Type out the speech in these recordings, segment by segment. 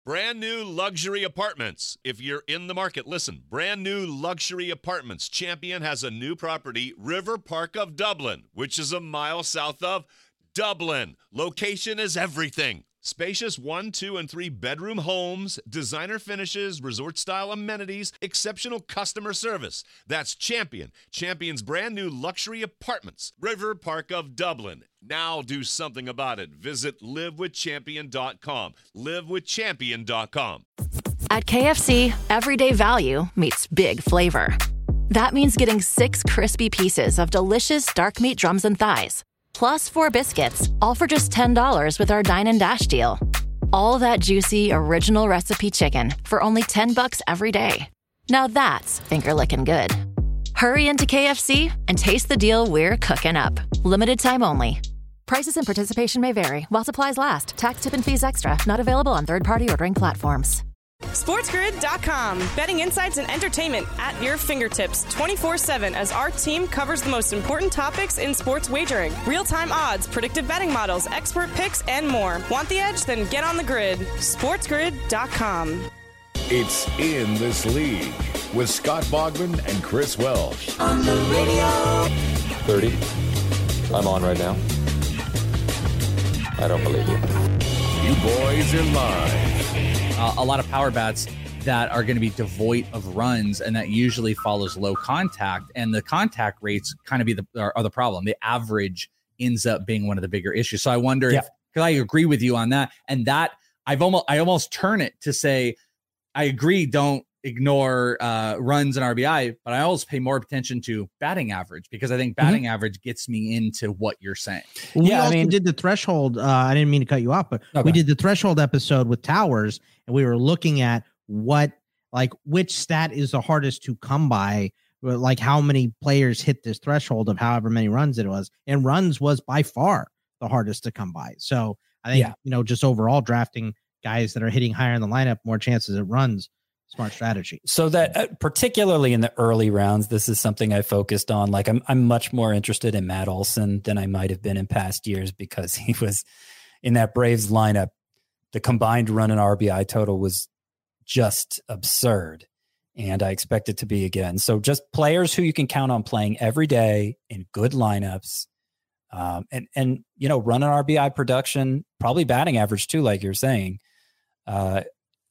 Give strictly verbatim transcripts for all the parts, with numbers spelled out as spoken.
Brand new luxury apartments. If you're in the market, listen. Brand new luxury apartments. Champion has a new property, River Park of Dublin, which is a mile south of Dublin. Location is everything. Spacious one, two, and three bedroom homes, designer finishes, resort-style amenities, exceptional customer service. That's Champion. Champion's brand new luxury apartments. River Park of Dublin. Now do something about it. Visit live with champion dot com. live with champion dot com. At K F C, everyday value meets big flavor. That means getting six crispy pieces of delicious dark meat drums and thighs, plus four biscuits, all for just ten dollars with our Dine and Dash deal. All that juicy, original recipe chicken for only ten bucks every day. Now that's finger-licking good. Hurry into K F C and taste the deal we're cooking up. Limited time only. Prices and participation may vary while supplies last. Tax, tip, and fees extra. Not available on third-party ordering platforms. SportsGrid dot com. Betting insights and entertainment at your fingertips twenty-four seven as our team covers the most important topics in sports wagering. Real-time odds, predictive betting models, expert picks, and more. Want the edge? Then get on the grid. SportsGrid dot com. It's In This League with Scott Bogman and Chris Welsh. On the radio. thirty. I'm on right now. I don't believe you. You boys are live. Uh, a lot of power bats that are going to be devoid of runs, and that usually follows low contact. And the contact rates kind of be the are, are the problem. The average ends up being one of the bigger issues. So I wonder yeah. if, because I agree with you on that, and that I've almost I almost turn it to say I agree. Don't ignore uh, runs and R B I, but I always pay more attention to batting average, because I think batting mm-hmm. average gets me into what you're saying. Well, yeah, we also I mean, did the threshold. Uh, I didn't mean to cut you off, but okay. we did the threshold episode with Towers, and we were looking at what, like, which stat is the hardest to come by, like how many players hit this threshold of however many runs it was, and runs was by far the hardest to come by. So I think, yeah. you know, just overall drafting guys that are hitting higher in the lineup, more chances at runs. Smart strategy. So that uh, particularly in the early rounds, this is something I focused on. Like I'm, I'm much more interested in Matt Olson than I might have been in past years, because he was in that Braves lineup. The combined run and R B I total was just absurd, and I expect it to be again. So just players who you can count on playing every day in good lineups, um, and and you know, run an R B I production, probably batting average too, like you're saying. Uh,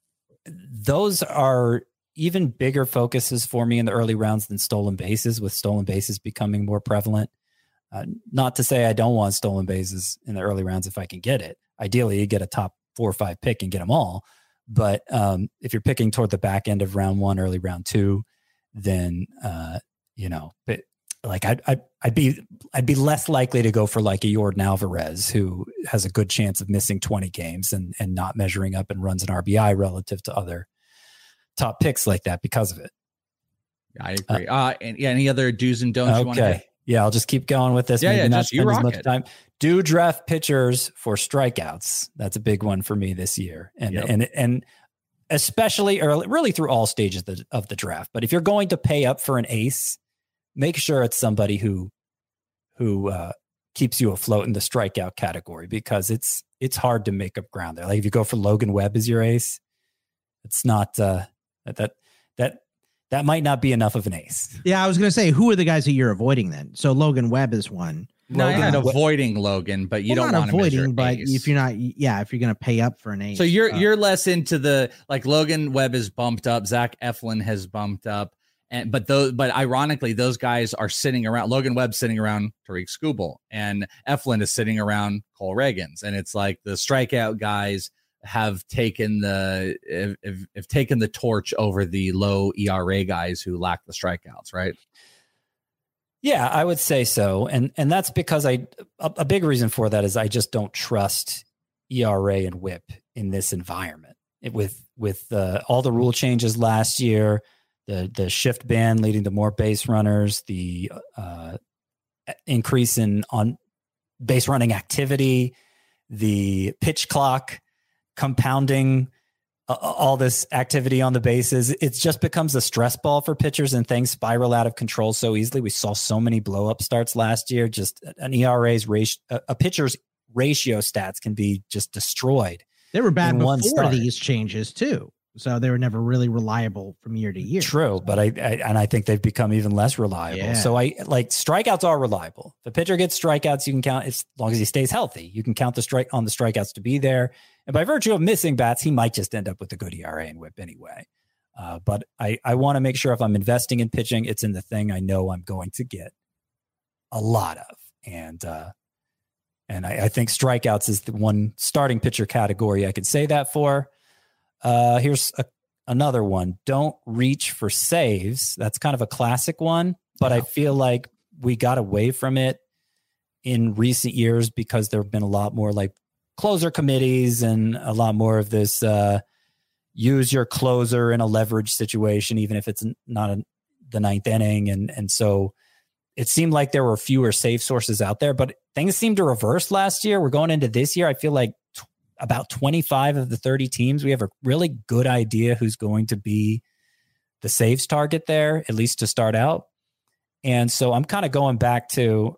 Those are even bigger focuses for me in the early rounds than stolen bases, with stolen bases becoming more prevalent. Uh, not to say I don't want stolen bases in the early rounds if I can get it. Ideally, you get a top four or five pick and get them all. But um, if you're picking toward the back end of round one, early round two, then uh, you know, but like I'd, I'd I'd be I'd be less likely to go for like a Yordan Alvarez, who has a good chance of missing twenty games and and not measuring up in runs and R B I relative to other top picks like that because of it. I agree. Uh, uh and yeah, any other do's and don'ts okay. you want to hit? Yeah, I'll just keep going with this. Yeah, Maybe yeah, not just you spend as rock much it. time. Do draft pitchers for strikeouts. That's a big one for me this year, and yep. and and especially early, really through all stages of the, of the draft. But if you're going to pay up for an ace, make sure it's somebody who who uh, keeps you afloat in the strikeout category, because it's it's hard to make up ground there. Like if you go for Logan Webb as your ace, it's not uh, that that that. That might not be enough of an ace. Yeah, I was going to say, who are the guys that you're avoiding then? So Logan Webb is one. No, Logan, you're not avoiding Logan, but you well, don't not want avoiding, him as your but ace. if you're not, yeah, if you're going to pay up for an ace. So you're uh, you're less into the, like Logan Webb is bumped up, Zach Eflin has bumped up, and but those but ironically those guys are sitting around. Logan Webb sitting around Tariq Skubal, and Eflin is sitting around Cole Reagans, and it's like the strikeout guys have taken the have, have taken the torch over the low E R A guys who lack the strikeouts, right? Yeah, I would say so. And and that's because I a, a big reason for that is I just don't trust E R A and whip in this environment. It, with with uh, all the rule changes last year, the the shift ban leading to more base runners, the uh, increase in on base running activity, the pitch clock compounding uh, all this activity on the bases, it just becomes a stress ball for pitchers, and things spiral out of control so easily. We saw so many blow up starts last year. Just an E R A's ratio, a pitcher's ratio stats can be just destroyed They were bad before start. these changes too. So they were never really reliable from year to year. True, so. but I, I and I think they've become even less reliable. Yeah. So I like strikeouts are reliable. If a pitcher gets strikeouts, you can count as long as he stays healthy. You can count the strike on the strikeouts to be there. And by virtue of missing bats, he might just end up with a good E R A and whip anyway. Uh, but I, I want to make sure if I'm investing in pitching, it's in the thing I know I'm going to get a lot of. And uh, and I, I think strikeouts is the one starting pitcher category I could say that for. Uh, here's a, another one. Don't reach for saves. That's kind of a classic one, but yeah. I feel like we got away from it in recent years because there have been a lot more like closer committees and a lot more of this uh, use your closer in a leverage situation, even if it's not a, the ninth inning. And, and so it seemed like there were fewer save sources out there, but things seemed to reverse last year. We're going into this year. I feel like about twenty-five of the thirty teams, we have a really good idea who's going to be the saves target there, at least to start out. And so I'm kind of going back to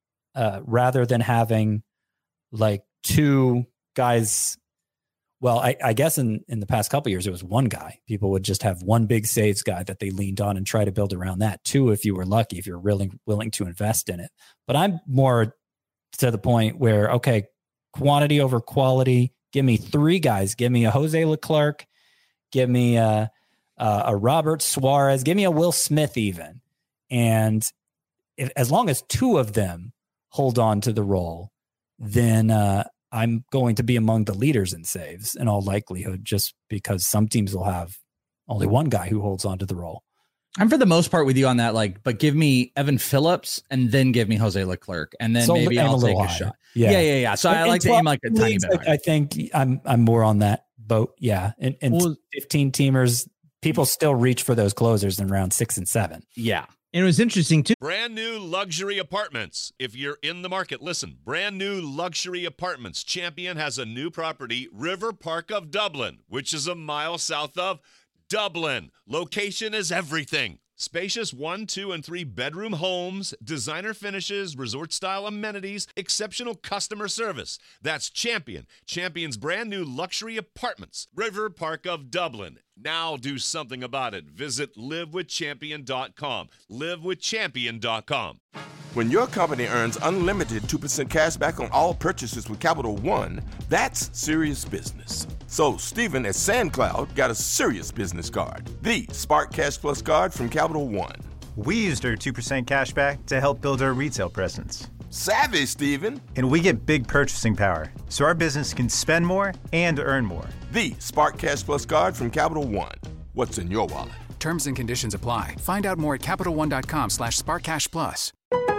uh, rather than having like two guys. Well, I, I guess in, in the past couple of years, it was one guy. People would just have one big saves guy that they leaned on and try to build around that. Two, if you were lucky, if you're really willing to invest in it. But I'm more to the point where, okay, quantity over quality. Give me three guys. Give me a Jose Leclerc. Give me a, a, a Robert Suarez. Give me a Will Smith even. And if, as long as two of them hold on to the role, then uh, I'm going to be among the leaders in saves in all likelihood, just because some teams will have only one guy who holds on to the role. I'm for the most part with you on that, like, but give me Evan Phillips and then give me Jose Leclerc, and then so maybe I'll take a higher. shot. Yeah, yeah, yeah. yeah. So in, I like to aim like a tiny bit. I, I think I'm I'm more on that boat. Yeah, and, and well, fifteen teamers, people still reach for those closers in round six and seven. Yeah. And it was interesting too. Brand new luxury apartments. If you're in the market, listen. Brand new luxury apartments. Champion has a new property, River Park of Dublin, which is a mile south of Dublin. Location is everything. Spacious one, two, and three bedroom homes, designer finishes, resort-style amenities, exceptional customer service. That's Champion. Champion's brand new luxury apartments. River Park of Dublin. Now do something about it. Visit live with champion dot com. live with champion dot com. When your company earns unlimited two percent cash back on all purchases with Capital One, that's serious business. So Stephen at SandCloud got a serious business card, the Spark Cash Plus card from Capital One. We used our two percent cash back to help build our retail presence. Savvy, Stephen. And we get big purchasing power, so our business can spend more and earn more. The Spark Cash Plus card from Capital One. What's in your wallet? Terms and conditions apply. Find out more at Capital One dot com slash Spark Cash Plus.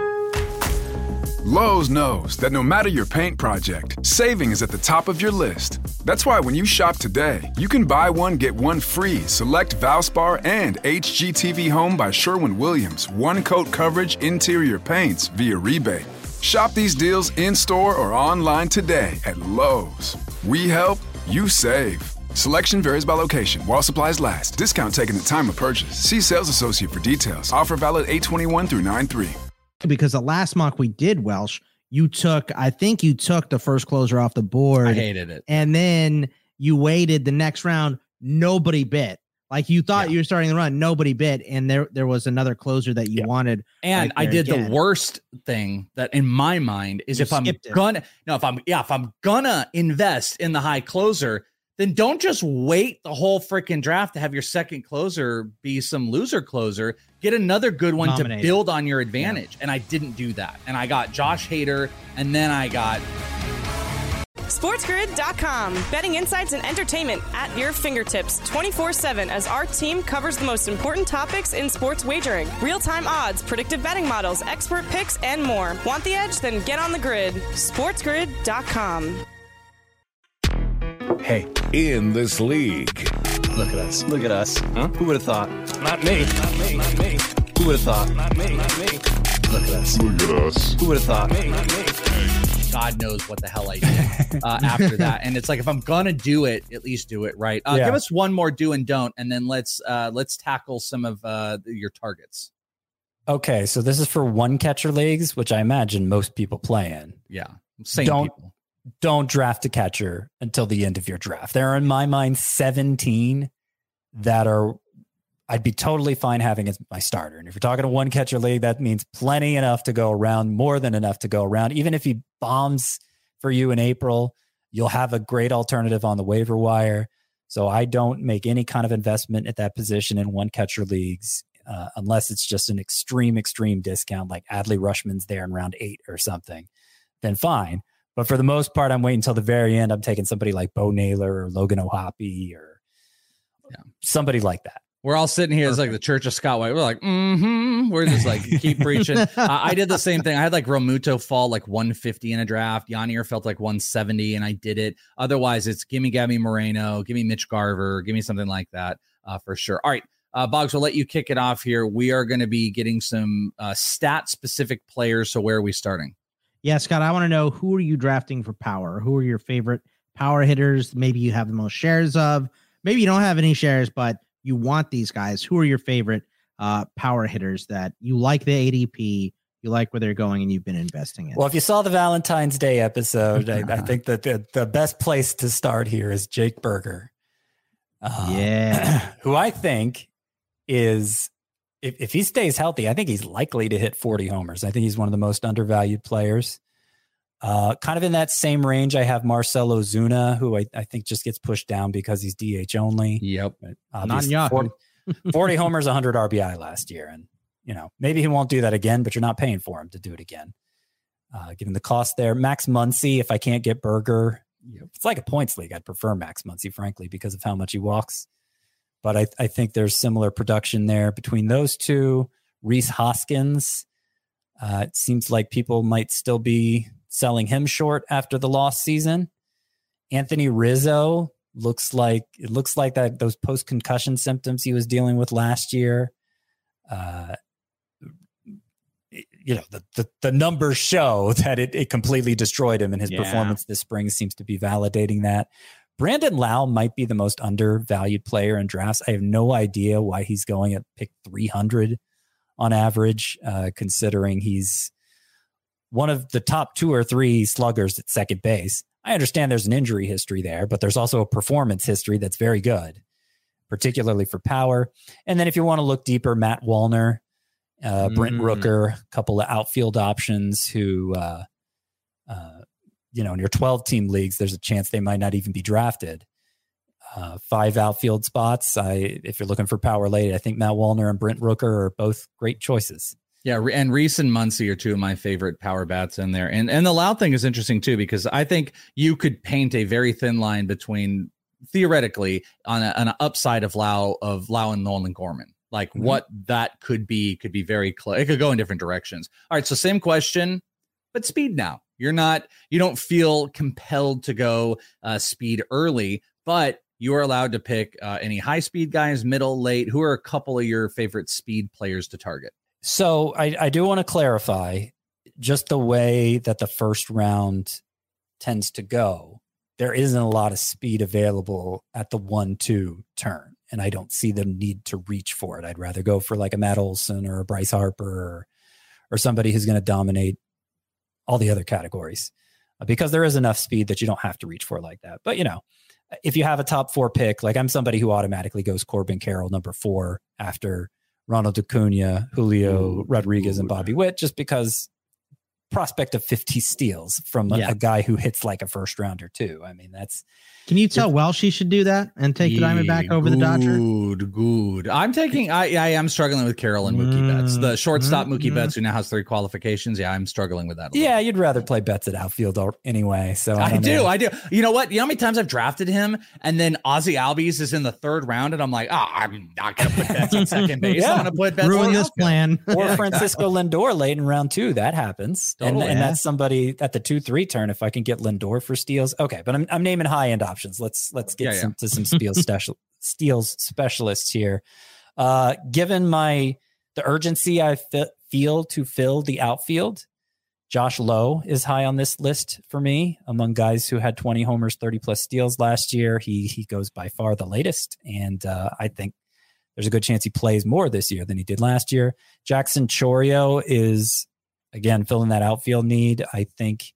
Lowe's knows that no matter your paint project, saving is at the top of your list. That's why when you shop today, you can buy one, get one free select Valspar and H G T V Home by Sherwin-Williams one-coat coverage interior paints via rebate. Shop these deals in-store or online today at Lowe's. We help, you save. Selection varies by location. While supplies last. Discount taken at time of purchase. See sales associate for details. Offer valid eight twenty-one through nine three. Because the last mock we did, Welsh, you took, I think you took the first closer off the board. I hated it. And then you waited the next round. Nobody bit. Like you thought yeah. you were starting the run. Nobody bit. And there, there was another closer that you yeah. wanted. And right I did again. the worst thing that in my mind is you if I'm it. gonna, no, if I'm, yeah, if I'm gonna invest in the high closer, then don't just wait the whole freaking draft to have your second closer be some loser closer. Get another good one Nominated. to build on your advantage. Yeah. And I didn't do that. And I got Josh Hader, and then I got SportsGrid dot com. Betting insights and entertainment at your fingertips twenty-four seven as our team covers the most important topics in sports wagering. Real-time odds, predictive betting models, expert picks, and more. Want the edge? Then get on the grid. SportsGrid dot com. Hey, in this league. Look at us. Look at us. Huh? Who would have thought? Not me. Not me. Not me. Who would have thought? Not me. Not me. Look at us. Look at us. Who would have thought? Me. Not me. God knows what the hell I did uh, after that. And it's like, if I'm going to do it, at least do it right. Uh, yeah. Give us one more do and don't, and then let's uh, let's tackle some of uh, your targets. Okay, so this is for one catcher leagues, which I imagine most people play in. Yeah. Same don't, people. don't draft a catcher until the end of your draft. There are, in my mind, seventeen that are I'd be totally fine having as my starter. And if you're talking a one catcher league, that means plenty enough to go around, more than enough to go around. Even if he bombs for you in April, you'll have a great alternative on the waiver wire. So I don't make any kind of investment at that position in one catcher leagues uh, unless it's just an extreme, extreme discount, like Adley Rutschman's there in round eight or something, then fine. But for the most part, I'm waiting until the very end. I'm taking somebody like Bo Naylor or Logan O'Hoppe or yeah. somebody like that. We're all sitting here as like the Church of Scott White. We're like, mm-hmm. We're just like, keep preaching. uh, I did the same thing. I had like Romuto fall like one fifty in a draft. Yanier felt like one seventy, and I did it. Otherwise, it's give me Gabby Moreno, give me Mitch Garver, give me something like that uh, for sure. All right, uh, Boggs, we'll let you kick it off here. We are going to be getting some uh, stat-specific players. So where are we starting? Yeah, Scott, I want to know, who are you drafting for power? Who are your favorite power hitters? Maybe you have the most shares of. Maybe you don't have any shares, but you want these guys. Who are your favorite uh, power hitters that you like the A D P, you like where they're going, and you've been investing in? Well, if you saw the Valentine's Day episode, I, I think that the, the best place to start here is Jake Burger. Uh, yeah. Who I think is, if, if he stays healthy, I think he's likely to hit forty homers. I think he's one of the most undervalued players. Uh, kind of in that same range, I have Marcell Ozuna, who I, I think just gets pushed down because he's D H only. Yep. Not forty, forty homers, one hundred R B I last year. And, you know, maybe he won't do that again, but you're not paying for him to do it again. Uh, given the cost there. Max Muncy, if I can't get Burger, you know, it's like a points league. I'd prefer Max Muncy, frankly, because of how much he walks. But I, I think there's similar production there between those two. Rhys Hoskins, uh, it seems like people might still be selling him short after the lost season. Anthony Rizzo looks like it looks like that those post concussion symptoms he was dealing with last year. Uh, you know, the, the the numbers show that it, it completely destroyed him, and his yeah. performance this spring seems to be validating that. Brandon Lau might be the most undervalued player in drafts. I have no idea why he's going at pick three hundred on average, uh, considering he's one of the top two or three sluggers at second base. I understand there's an injury history there, but there's also a performance history that's very good, particularly for power. And then if you want to look deeper, Matt Wallner, uh, mm. Brent Rooker, a couple of outfield options who, uh, uh, you know, in your twelve team leagues, there's a chance they might not even be drafted. Uh, five outfield spots. I, if you're looking for power late, I think Matt Wallner and Brent Rooker are both great choices. Yeah, and Rhys and Muncy are two of my favorite power bats in there. And and the Lau thing is interesting, too, because I think you could paint a very thin line between, theoretically, on, a, on an upside of Lau, of Lau and Nolan Gorman. Like, mm-hmm. what that could be could be very close. It could go in different directions. All right, so same question, but speed now. You're not, you don't feel compelled to go uh, speed early, but you are allowed to pick uh, any high-speed guys, middle, late. Who are a couple of your favorite speed players to target? So I, I do want to clarify just the way that the first round tends to go. There isn't a lot of speed available at the one two turn, and I don't see the need to reach for it. I'd rather go for like a Matt Olson or a Bryce Harper or, or somebody who's going to dominate all the other categories, uh, because there is enough speed that you don't have to reach for it like that. But, you know, if you have a top four pick, like I'm somebody who automatically goes Corbin Carroll number four after Ronald Acuna, Julio Ooh, Rodriguez, and Bobby Witt, just because prospect of fifty steals from a, yeah. a guy who hits like a first rounder too. I mean, that's. Can you tell Welsh he should do that and take yeah, the Diamondback over good, the Dodger? Good, good. I'm taking. I I am struggling with Carroll and Mookie mm, Betts, the shortstop mm, Mookie mm. Betts, who now has three qualifications. Yeah, I'm struggling with that. Yeah, you'd rather play Betts at outfield anyway. So I, I do, know. I do. You know what? You know how many times I've drafted him, and then Ozzie Albies is in the third round, and I'm like, oh, I'm not going to put Betts at second base. yeah. I'm going to put Betts. Ruin this plan. Or yeah, Francisco exactly. Lindor late in round two. That happens, totally, and, and yeah. that's somebody at the two three turn. If I can get Lindor for steals, okay. But I'm I'm naming high end options. Let's let's. Get yeah, some, yeah. to some steals special steals specialists here. Uh, given my the urgency I fe- feel to fill the outfield, Josh Lowe is high on this list for me among guys who had twenty homers, thirty plus steals last year. He he goes by far the latest, and uh, I think there's a good chance he plays more this year than he did last year. Jackson Chourio is again filling that outfield need. I think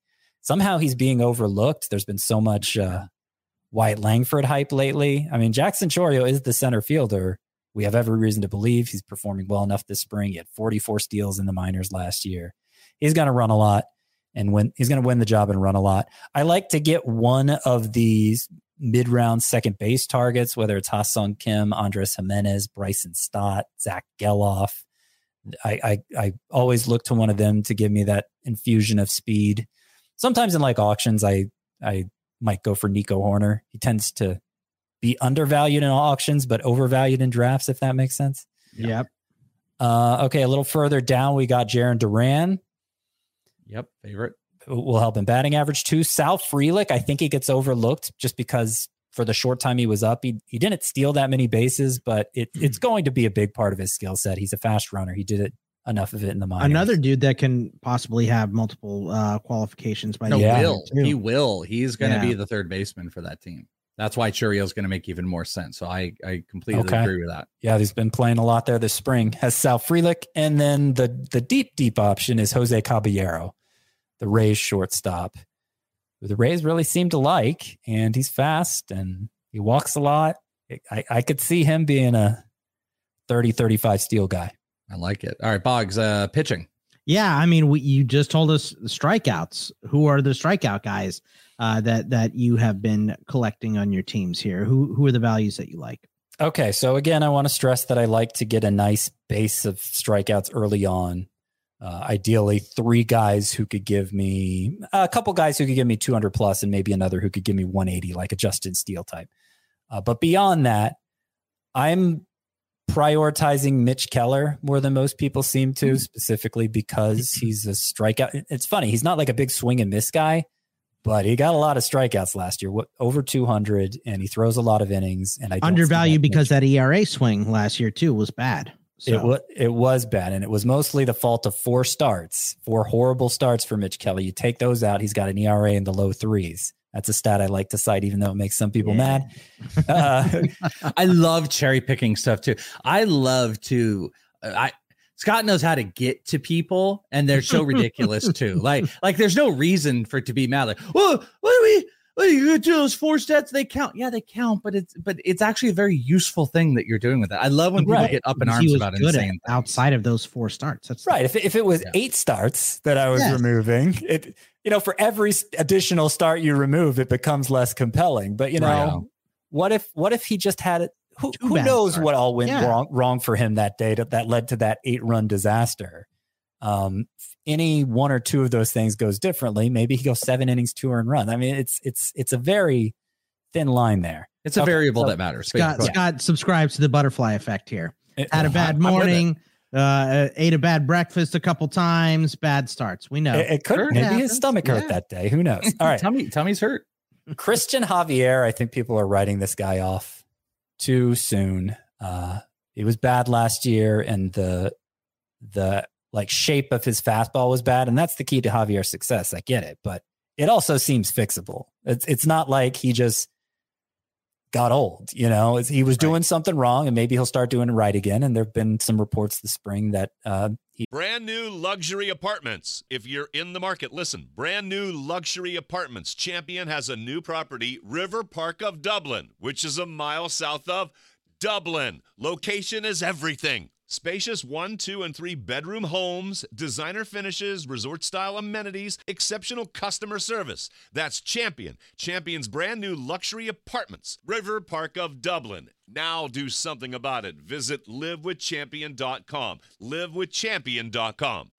somehow he's being overlooked. There's been so much uh, Wyatt Langford hype lately. I mean, Jackson Chourio is the center fielder. We have every reason to believe he's performing well enough this spring. He had forty-four steals in the minors last year. He's going to run a lot and win. He's going to win the job and run a lot. I like to get one of these mid-round second base targets, whether it's Ha-Seong Kim, Andres Jimenez, Bryson Stott, Zach Geloff. I, I I always look to one of them to give me that infusion of speed. Sometimes in like auctions, I I might go for Nico Horner. He tends to be undervalued in auctions, but overvalued in drafts, if that makes sense. Yep. Uh, okay, a little further down, we got Jarren Duran. Yep, favorite. Will help in batting average too. Sal Frelick, I think he gets overlooked just because for the short time he was up, he he didn't steal that many bases, but it, it's going to be a big part of his skill set. He's a fast runner. He did it enough of it in the minors. Another dude that can possibly have multiple uh, qualifications by the no, end. will. He will. He's going to Yeah. be the third baseman for that team. That's why Chourio's going to make even more sense. So I, I completely Okay. agree with that. Yeah, he's been playing a lot there this spring. Has Sal Frelick, and then the the deep deep option is Jose Caballero, the Rays shortstop, who the Rays really seem to like, and he's fast and he walks a lot. I, I could see him being a thirty, thirty-five steal guy. I like it. All right, Boggs, uh, pitching. Yeah, I mean, we, you just told us the strikeouts. Who are the strikeout guys uh, that that you have been collecting on your teams here? Who who are the values that you like? Okay, so again, I want to stress that I like to get a nice base of strikeouts early on. Uh, ideally, three guys who could give me a couple guys who could give me two hundred plus, and maybe another who could give me one eighty, like a Justin Steele type. Uh, but beyond that, I'm prioritizing Mitch Keller more than most people seem to, specifically because he's a strikeout. It's funny. He's not like a big swing and miss guy, but he got a lot of strikeouts last year, what, over two hundred, and he throws a lot of innings. And I don't Undervalued because that E R A swing last year too was bad. So. It was it was bad, and it was mostly the fault of four starts, four horrible starts for Mitch Keller. You take those out, he's got an E R A in the low threes. That's a stat I like to cite, even though it makes some people Yeah. mad. Uh, I love cherry picking stuff too. I love to. I Scott knows how to get to people, and they're so ridiculous too. Like, like there's no reason for it to be mad. Like, whoa, what do we? What are you gonna do? Those four stats, they count. Yeah, they count, but it's but it's actually a very useful thing that you're doing with it. I love when people Right. get up in He arms was about good at insane. outside of those four starts. That's right. If it, if it was eight starts that I was Yes. removing, it you know for every s- additional start you remove, it becomes less compelling. But you know, Right. what if what if he just had it? Who, Two who bad knows starts. what all went Yeah. wrong wrong for him that day that, that led to that eight run disaster. Um, any one or two of those things goes differently. Maybe he goes seven innings, two earned run. I mean, it's it's it's a very thin line there. It's a Okay, variable so- that matters. Scott, Scott subscribes to the butterfly effect here. It- Had a I'm- bad I'm with it. morning, uh, ate a bad breakfast a couple times, bad starts. We know. It, it could Sure, it maybe his happens. stomach hurt Yeah. that day. Who knows? All right, Tommy, Tommy's hurt. Christian Javier. I think people are writing this guy off too soon. Uh, he was bad last year, and the the like shape of his fastball was bad, and that's the key to Javier's success. I get it, but it also seems fixable. It's it's not like he just got old, you know. It's- he was doing something wrong, and maybe he'll start doing it right again. And there've been some reports this spring that uh, he Brand new luxury apartments. If you're in the market, listen. Brand new luxury apartments. Champion has a new property, River Park of Dublin, which is a mile south of Dublin. Location is everything. Spacious one, two, and three bedroom homes, designer finishes, resort style amenities, exceptional customer service. That's Champion. Champion's brand new luxury apartments, River Park of Dublin. Now do something about it. Visit live with champion dot com. live with champion dot com.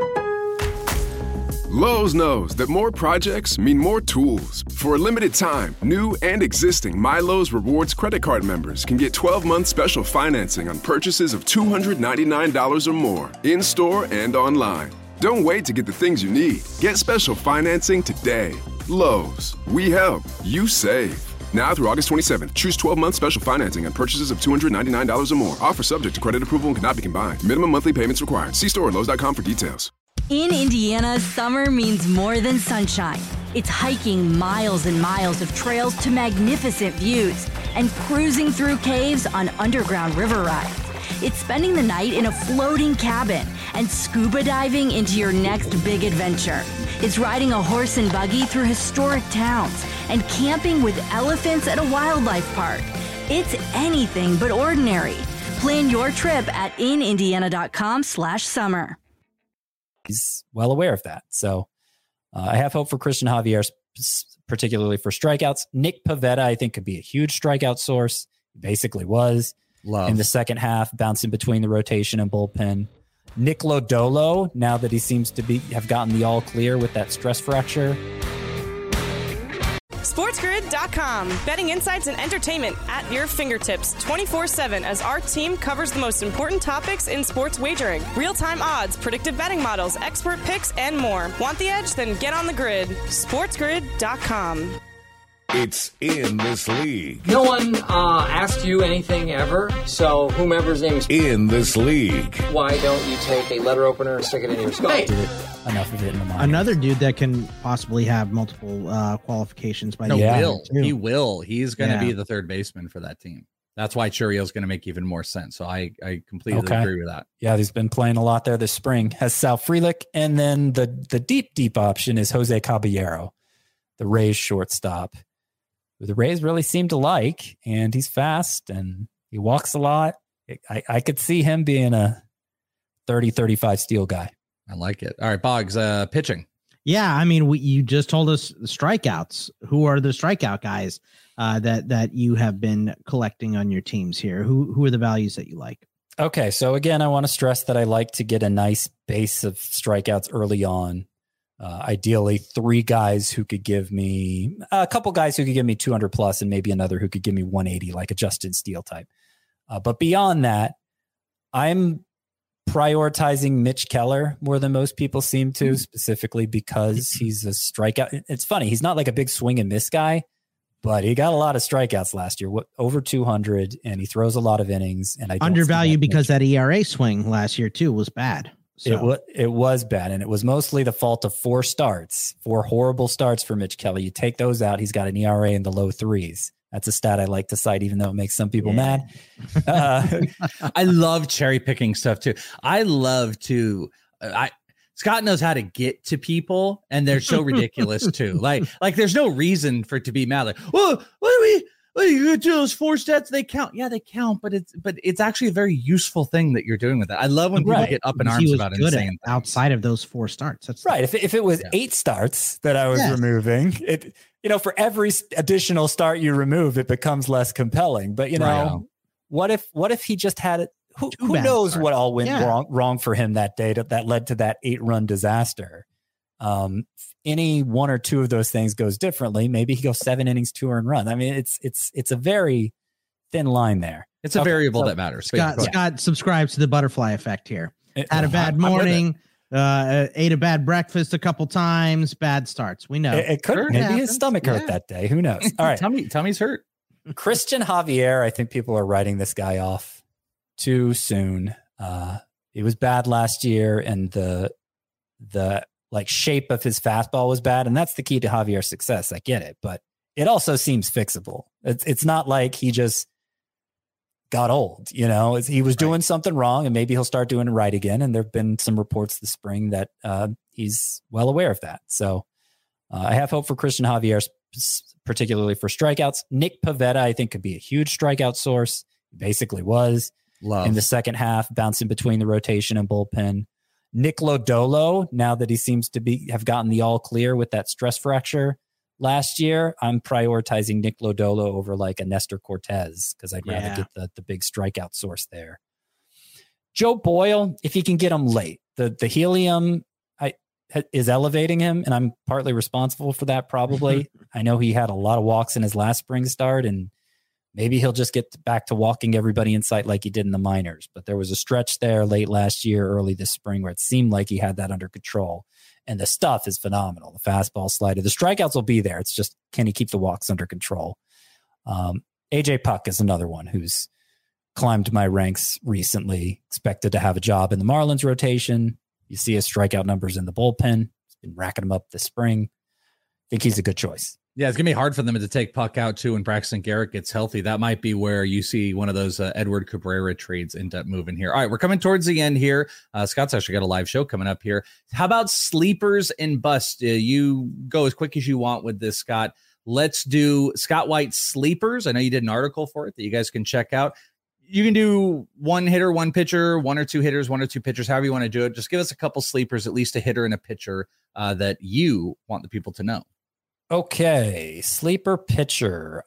Lowe's knows that more projects mean more tools. For a limited time, new and existing MyLowe's Rewards credit card members can get twelve month special financing on purchases of two hundred ninety-nine dollars or more, in-store and online. Don't wait to get the things you need. Get special financing today. Lowe's. We help. You save. Now through August twenty-seventh, choose twelve month special financing on purchases of two hundred ninety-nine dollars or more. Offer subject to credit approval and cannot be combined. Minimum monthly payments required. See store at lowes dot com for details. In Indiana, summer means more than sunshine. It's hiking miles and miles of trails to magnificent views and cruising through caves on underground river rides. It's spending the night in a floating cabin and scuba diving into your next big adventure. It's riding a horse and buggy through historic towns and camping with elephants at a wildlife park. It's anything but ordinary. Plan your trip at inindiana.com slash summer. He's well aware of that. So uh, I have hope for Christian Javier, particularly for strikeouts. Nick Pivetta, I think, could be a huge strikeout source. He basically was. Love. In the second half, bouncing between the rotation and bullpen. Nick Lodolo, now that he seems to be have gotten the all clear with that stress fracture. SportsGrid dot com. Betting insights and entertainment at your fingertips twenty-four seven as our team covers the most important topics in sports wagering. Real-time odds, predictive betting models, expert picks, and more. Want the edge? Then get on the grid. SportsGrid dot com. It's In This League. No one uh, asked you anything ever, so whomever's name is In This League. Why don't you take a letter opener and stick it in your skull? Did it, enough of it in the mind. Another dude that can possibly have multiple uh, qualifications by No, the yeah. end. will. He will. He's going to Yeah. be the third baseman for that team. That's why Churrio's going to make even more sense. So I, I completely Okay. agree with that. Yeah, he's been playing a lot there this spring. Has Sal Frelick, and then the the deep, deep option is Jose Caballero, the Rays shortstop, who the Rays really seem to like, and he's fast and he walks a lot. I, I could see him being a thirty, thirty-five steal guy. I like it. All right, Boggs, uh, pitching. Yeah, I mean, we, you just told us the strikeouts. Who are the strikeout guys uh, that that you have been collecting on your teams here? Who who are the values that you like? Okay, so again, I want to stress that I like to get a nice base of strikeouts early on. Uh, ideally, three guys who could give me a couple guys who could give me two hundred plus, and maybe another who could give me one eighty, like a Justin Steele type. Uh, but beyond that, I'm prioritizing Mitch Keller more than most people seem to, specifically because he's a strikeout. It's funny. He's not like a big swing and miss guy, but he got a lot of strikeouts last year, over two hundred, and he throws a lot of innings. And I don't Undervalued that because that E R A swing last year too was bad. So. It was it was bad, and it was mostly the fault of four starts, four horrible starts for Mitch Keller. You take those out, he's got an E R A in the low threes. That's a stat I like to cite, even though it makes some people Yeah. mad. Uh, I love cherry picking stuff too. I love to. I Scott knows how to get to people, and they're so ridiculous too. Like, like there's no reason for it to be mad. Like, whoa, what do we? What are you gonna do? Those four stats, they count. Yeah, they count, but it's but it's actually a very useful thing that you're doing with it. I love when people Right. get up in He arms was about good at insane. outside of those four starts. That's right. If it, if it was eight starts that I was Yes. removing, it you know for every s- additional start you remove, it becomes less compelling. But you know, Right. what if what if he just had it? Who, Two who bad knows starts. what all went Yeah. wrong wrong for him that day that, that led to that eight run disaster? Um, any one or two of those things goes differently. Maybe he goes seven innings, two earned run. I mean, it's it's it's a very thin line there. It's a Okay, variable so- that matters. Scott, Go ahead. Scott subscribes to the butterfly effect here. It- Had a bad I'm with it. morning, uh, ate a bad breakfast a couple times, bad starts. We know. It, it could Sure, it maybe happens. his stomach hurt Yeah. that day. Who knows? All right, Tell me, tell me he's hurt. Christian Javier. I think people are writing this guy off too soon. Uh, he was bad last year, and the the like shape of his fastball was bad, and that's the key to Javier's success. I get it, but it also seems fixable. It's it's not like he just got old, you know. It's- he was doing something wrong, and maybe he'll start doing it right again. And there've been some reports this spring that uh, he's well aware of that. So uh, I have hope for Christian Javier, s- particularly for strikeouts. Nick Pivetta, I think, could be a huge strikeout source. He basically was. Love. In the second half, bouncing between the rotation and bullpen. Nick Lodolo, now that he seems to be have gotten the all clear with that stress fracture last year, I'm prioritizing Nick Lodolo over like a Nestor Cortez because I'd rather Yeah. get the, the big strikeout source there. Joe Boyle, if you can get him late, the the helium I is elevating him, and I'm partly responsible for that. Probably, I know he had a lot of walks in his last spring start, and maybe he'll just get back to walking everybody in sight like he did in the minors. But there was a stretch there late last year, early this spring, where it seemed like he had that under control. And the stuff is phenomenal. The fastball, slider, the strikeouts will be there. It's just, can he keep the walks under control? Um, A J Puck is another one who's climbed my ranks recently, expected to have a job in the Marlins rotation. You see his strikeout numbers in the bullpen. He's been racking them up this spring. I think he's a good choice. Yeah, it's going to be hard for them to take puck out too when Braxton Garrett gets healthy. That might be where you see one of those uh, Edward Cabrera trades end up moving here. All right, we're coming towards the end here. Uh, Scott's actually got a live show coming up here. How about sleepers and bust? Uh, you go as quick as you want with this, Scott. Let's do Scott White sleepers. I know you did an article for it that you guys can check out. You can do one hitter, one pitcher, one or two hitters, one or two pitchers, however you want to do it. Just give us a couple sleepers, at least a hitter and a pitcher uh, that you want the people to know. Okay, sleeper pitcher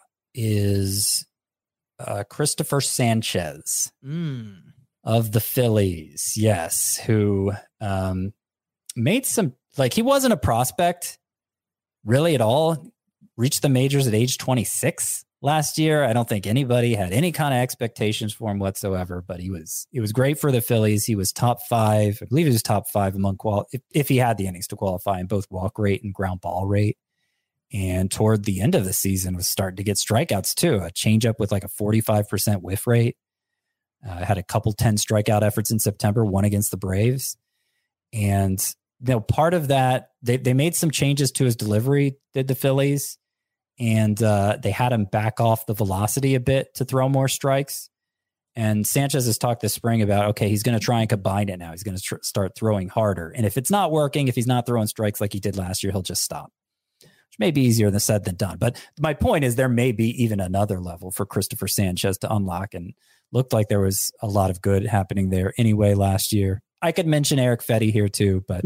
is uh, Christopher Sanchez mm. of the Phillies. Yes, who um, made some, like he wasn't a prospect really at all. Reached the majors at age twenty-six last year. I don't think anybody had any kind of expectations for him whatsoever, but he was he was great for the Phillies. He was top five. I believe he was top five among qual if, if he had the innings to qualify in both walk rate and ground ball rate. And toward the end of the season was starting to get strikeouts too. A changeup with like a forty-five percent whiff rate. Uh, had a couple ten strikeout efforts in September, one against the Braves. And you know, part of that, they, they made some changes to his delivery, did the Phillies. And uh, they had him back off the velocity a bit to throw more strikes. And Sanchez has talked this spring about, okay, he's going to try and combine it now. He's going to tr- start throwing harder. And if it's not working, if he's not throwing strikes like he did last year, he'll just stop. Which may be easier than said than done. But my point is there may be even another level for Christopher Sanchez to unlock, and looked like there was a lot of good happening there anyway last year. I could mention Eric Fetty here too, but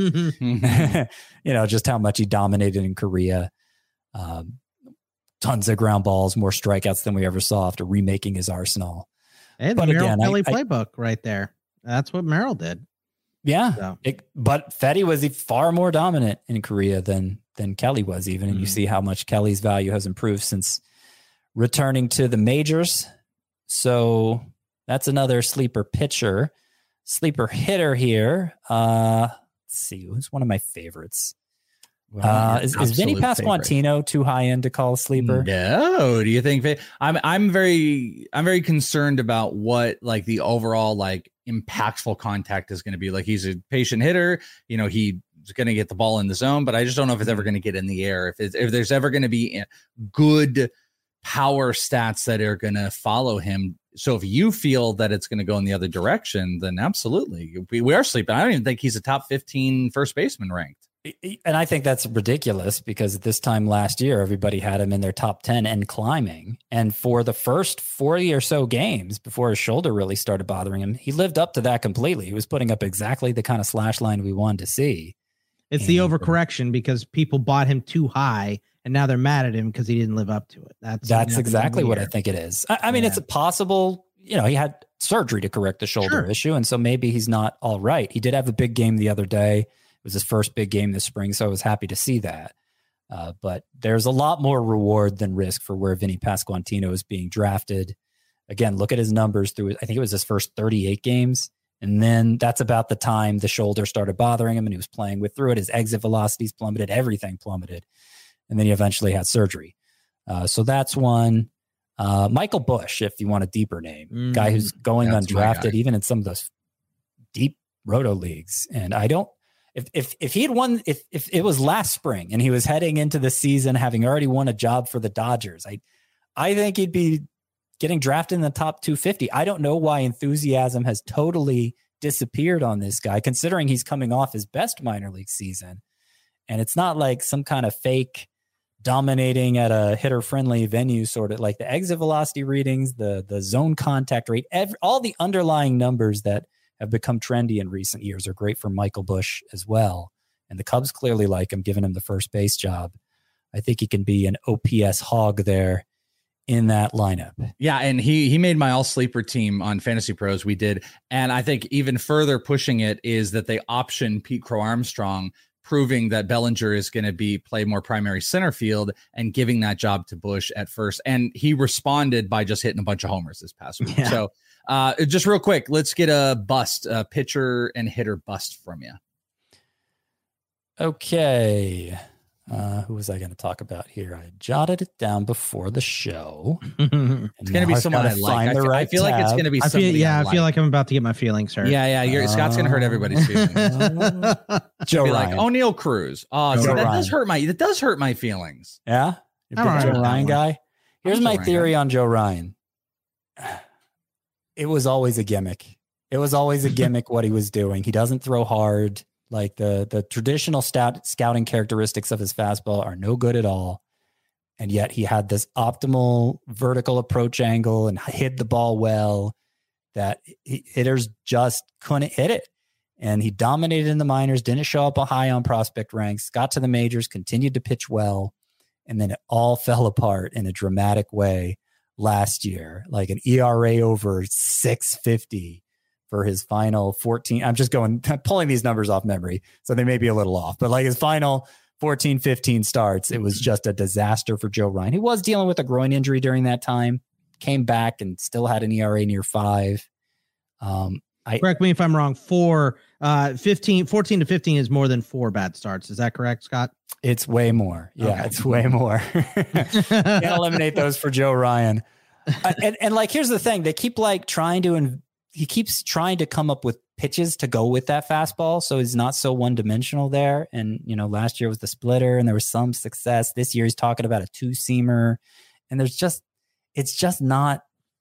you know, just how much he dominated in Korea. Um, tons of ground balls, more strikeouts than we ever saw after remaking his arsenal. Hey, the but Merrill again, Kelly I, playbook I, right there. That's what Merrill did. Yeah. So. It, but Fetty was far more dominant in Korea than than Kelly was even. And mm-hmm. you see how much Kelly's value has improved since returning to the majors. So that's another sleeper pitcher. Sleeper hitter here. Uh, let's see. Who's one of my favorites? Well, uh, is, is Vinny Pasquantino favorite. Too high end to call a sleeper? No. Do you think? I'm I'm very I'm very concerned about what like the overall like impactful contact is going to be. Like he's a patient hitter. You know, he's going to get the ball in the zone, but I just don't know if it's ever going to get in the air. If it's, if there's ever going to be good power stats that are going to follow him. So if you feel that it's going to go in the other direction, then absolutely we, we are sleeping. I don't even think he's a top fifteen first baseman ranked. And I think that's ridiculous because at this time last year, everybody had him in their top ten and climbing. And for the first forty or so games before his shoulder really started bothering him, he lived up to that completely. He was putting up exactly the kind of slash line we wanted to see. It's and, the overcorrection because people bought him too high and now they're mad at him because he didn't live up to it. That's that's exactly what I think it is. I, I mean, yeah. It's a possible, you know, he had surgery to correct the shoulder sure. issue. And so maybe he's not all right. He did have a big game the other day. It was his first big game this spring, so I was happy to see that. Uh, but there's a lot more reward than risk for where Vinny Pasquantino is being drafted. Again, look at his numbers through, I think it was his first thirty-eight games. And then that's about the time the shoulder started bothering him and he was playing with through it. His exit velocities plummeted, everything plummeted. And then he eventually had surgery. Uh, so that's one. Uh, Michael Busch, if you want a deeper name, mm, guy who's going undrafted, even in some of those deep roto leagues. And I don't, If if if he had won, if if it was last spring and he was heading into the season having already won a job for the Dodgers, I I think he'd be getting drafted in the top two fifty. I don't know why enthusiasm has totally disappeared on this guy, considering he's coming off his best minor league season. And it's not like some kind of fake dominating at a hitter-friendly venue, sort of like the exit velocity readings, the the zone contact rate, every, all the underlying numbers that have become trendy in recent years are great for Michael Busch as well. And the Cubs clearly like him, giving him the first base job. I think he can be an O P S hog there in that lineup. Yeah, and he he made my all sleeper team on Fantasy Pros. We did. And I think even further pushing it is that they option Pete Crow Armstrong, proving that Bellinger is going to be play more primary center field and giving that job to Busch at first. And he responded by just hitting a bunch of homers this past week. Yeah. So uh, just real quick, let's get a bust, a pitcher and hitter bust from you. Okay. Uh, who was I going to talk about here? I jotted it down before the show. It's going to be someone I like. I feel, right I feel like it's going to be I somebody feel, Yeah, I, I like. feel like I'm about to get my feelings hurt. Yeah, yeah. You're, uh, Scott's going to hurt everybody's feelings. Joe be Ryan. Like O'Neal Cruz. Oh, see, that does hurt my that does hurt my feelings. Yeah, The big Joe Ryan guy. Here's my theory guy. on Joe Ryan. It was always a gimmick. It was always a gimmick what he was doing. He doesn't throw hard. Like the the traditional stat, scouting characteristics of his fastball are no good at all. And yet he had this optimal vertical approach angle and hit the ball well that he, hitters just couldn't hit it. And he dominated in the minors, didn't show up high on prospect ranks, got to the majors, continued to pitch well. And then it all fell apart in a dramatic way last year, like an E R A over six fifty for his final fourteen. I'm just going, I'm pulling these numbers off memory, so they may be a little off, but like his final fourteen, fifteen starts, it was just a disaster for Joe Ryan. He was dealing with a groin injury during that time, came back and still had an E R A near five. Um, I, correct me if I'm wrong. Four, uh, fifteen, fourteen to fifteen is more than four bad starts. Is that correct, Scott? It's way more. Yeah, okay. It's way more. Can't eliminate those for Joe Ryan. uh, and, and like, here's the thing. They keep like trying to, and he keeps trying to come up with pitches to go with that fastball. So he's not so one dimensional there. And, you know, last year was the splitter and there was some success. This year he's talking about a two seamer and there's just, it's just not,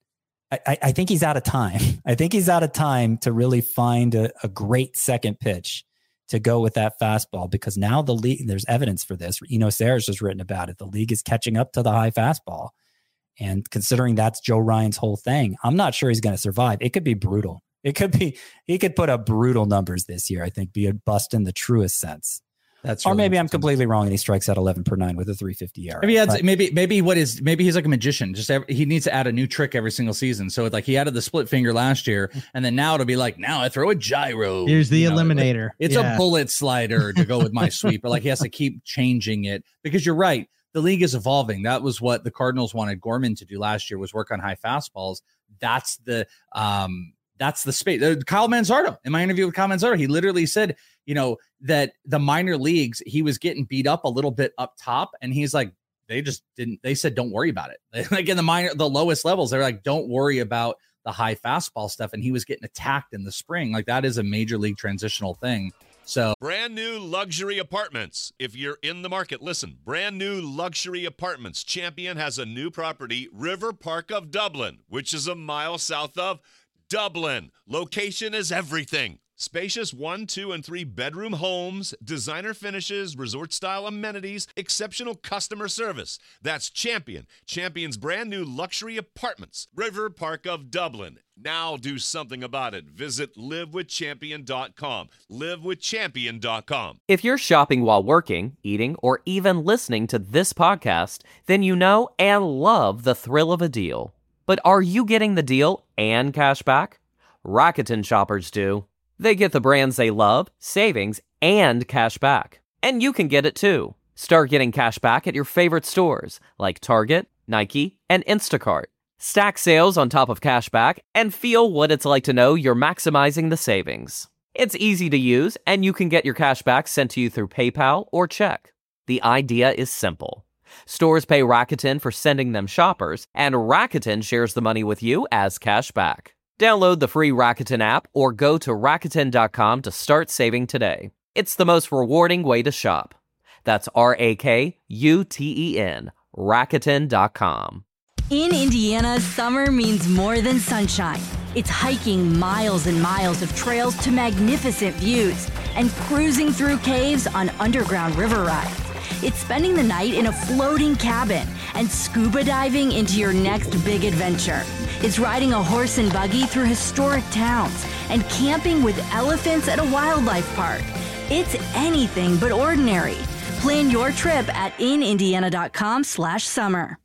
I, I think he's out of time. I think he's out of time to really find a, a great second pitch to go with that fastball, because now the league, there's evidence for this. Eno Sarris has written about it. The league is catching up to the high fastball. And considering that's Joe Ryan's whole thing, I'm not sure he's going to survive. It could be brutal. It could be, he could put up brutal numbers this year. I think be a bust in the truest sense. That's or really maybe I'm completely wrong and he strikes out eleven per nine with a three fifty E R A. Maybe that's, maybe maybe what is maybe he's like a magician. Just every, he needs to add a new trick every single season. So it's like he added the split finger last year, and then now it'll be like, now I throw a gyro. Here's the you know, eliminator. Like, it's yeah. a bullet slider to go with my sweeper. Like he has to keep changing it, because you're right. The league is evolving. That was what the Cardinals wanted Gorman to do last year, was work on high fastballs. That's the um that's the space. Uh, Kyle Manzardo, in my interview with Kyle Manzardo, he literally said, you know, that the minor leagues, he was getting beat up a little bit up top. And he's like, they just didn't, they said, don't worry about it. Like in the minor, the lowest levels, they're like, don't worry about the high fastball stuff. And he was getting attacked in the spring. Like that is a major league transitional thing. So brand new luxury apartments. If you're in the market, listen, brand new luxury apartments. Champion has a new property, River Park of Dublin, which is a mile south of Dublin. Location is everything. Spacious one, two, and three bedroom homes, designer finishes, resort-style amenities, exceptional customer service. That's Champion. Champion's brand new luxury apartments, River Park of Dublin. Now do something about it. Visit live with champion dot com. live with champion dot com. If you're shopping while working, eating, or even listening to this podcast, then you know and love the thrill of a deal. But are you getting the deal and cash back? Rakuten shoppers do. They get the brands they love, savings, and cash back. And you can get it too. Start getting cash back at your favorite stores like Target, Nike, and Instacart. Stack sales on top of cash back and feel what it's like to know you're maximizing the savings. It's easy to use, and you can get your cash back sent to you through PayPal or check. The idea is simple. Stores pay Rakuten for sending them shoppers, and Rakuten shares the money with you as cash back. Download the free Rakuten app or go to Rakuten dot com to start saving today. It's the most rewarding way to shop. That's R A K U T E N, Rakuten dot com. In Indiana, summer means more than sunshine. It's hiking miles and miles of trails to magnificent views and cruising through caves on underground river rides. It's spending the night in a floating cabin and scuba diving into your next big adventure. It's riding a horse and buggy through historic towns and camping with elephants at a wildlife park. It's anything but ordinary. Plan your trip at in indiana dot com slash summer.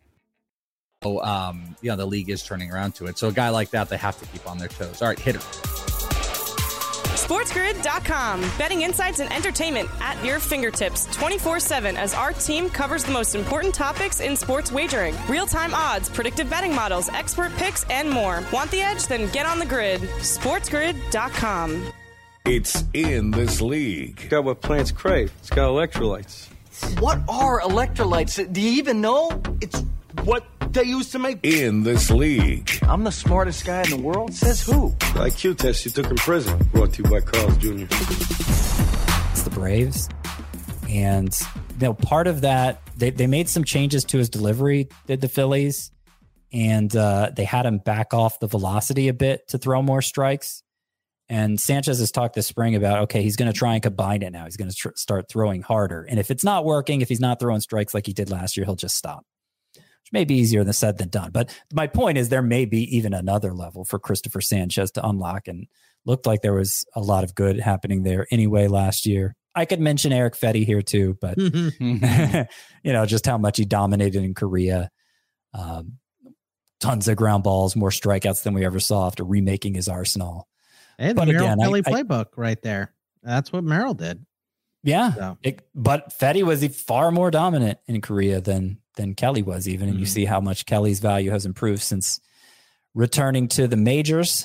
Oh, um, yeah, the league is turning around to it. So a guy like that, they have to keep on their toes. All right, hitter. SportsGrid dot com. Betting insights and entertainment at your fingertips twenty-four seven as our team covers the most important topics in sports wagering. Real-time odds, predictive betting models, expert picks, and more. Want the edge? Then get on the grid. SportsGrid dot com. It's in this league. It's got what plants crave. It's got electrolytes. What are electrolytes? Do you even know? It's what they used to make. In this league. I'm the smartest guy in the world. Says who? The I Q test you took in prison. Brought to you by Carl's Junior It's the Braves. And you know, part of that they, they made some changes to his delivery, did the Phillies, and uh, they had him back off the velocity a bit to throw more strikes. And Sanchez has talked this spring about, okay, he's going to try and combine it now. He's going to tr- start throwing harder. And if it's not working, if he's not throwing strikes like he did last year, he'll just stop, which may be easier than said than done. But my point is there may be even another level for Christopher Sanchez to unlock, and looked like there was a lot of good happening there anyway last year. I could mention Eric Fetty here too, but you know, just how much he dominated in Korea. Um, tons of ground balls, more strikeouts than we ever saw after remaking his arsenal. Hey, the but Merrill again, Kelly I, playbook I, right there. That's what Merrill did. Yeah. So. It, but Fetty was far more dominant in Korea than, than Kelly was even. And mm-hmm. you see how much Kelly's value has improved since returning to the majors.